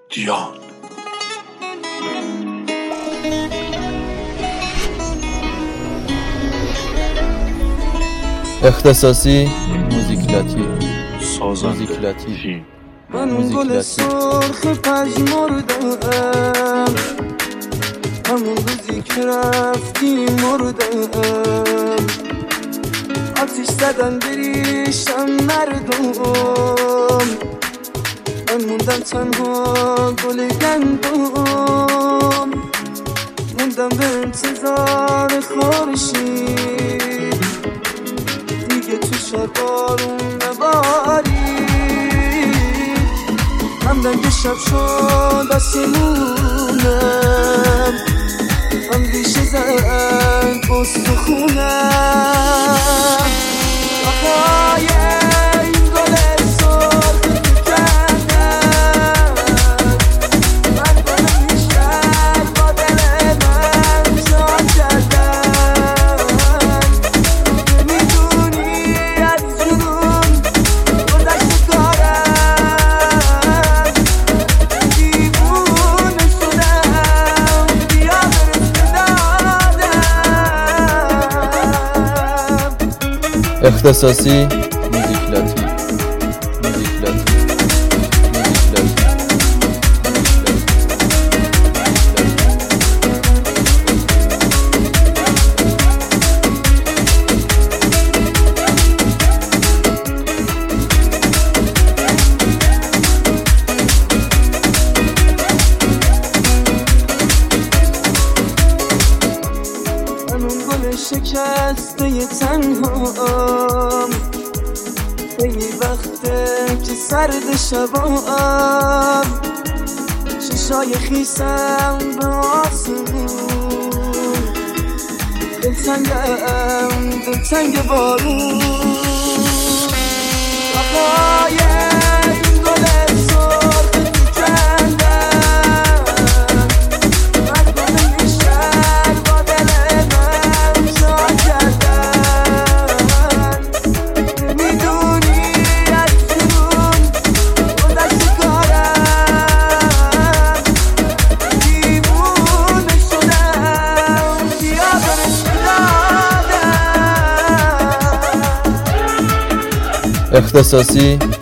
جیان. اختصاصی موزیکلاتی سازنده من گل سرخ پژمردم، همون روزی که رفتی مردم. آتیش زدن بریشم مردم، من موندم تنها گل گندم. موندم به انتظار خورشید، دیگه تو شب بارون نبارید. هم رنگ شب شد آسمونم، هم ریشه زد استخونم. آخای این گل سرخ کندم، من گل بیشتر با دل من شاد کردم. میدونی از جنون گذشت کارم، دیوونه شدم بیا برس بدادم. اختصاصی موزیکلاتی من اون گل شکسته تنهام، خیلی وقته که سرد شبام. چشای خیسم به آسمون، دلتنگ بارون. آقای این گل سرخ کندم، من گل بیشتر با دل من شاد کردم. میدونی از جنون گذشت کارم، دیوونه شدم بیا برس بدادم. اختصاصی